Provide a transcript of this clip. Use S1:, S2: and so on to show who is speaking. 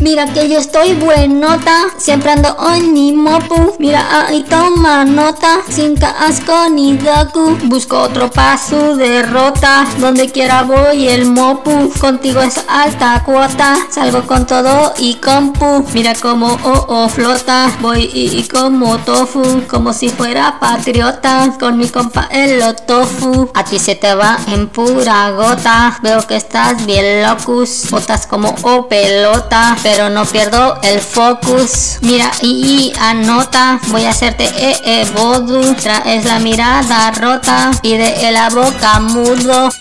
S1: Mira que yo estoy buenota, siempre ando en mi mopu. Mira ahí toma nota, sin casco ni Goku. Busco otro pa' su derrota, donde quiera voy el mopu. Contigo es alta cuota, salgo con todo y compu. Mira como flota, voy y como tofu, como si fuera patriota, con mi compa el tofu. A ti se te va en pura gota, veo que estás bien locus. Botas como pelota, pero no pierdo el focus. Mira y anota, voy a hacerte voodoo. Traes la mirada rota y de la boca mudo.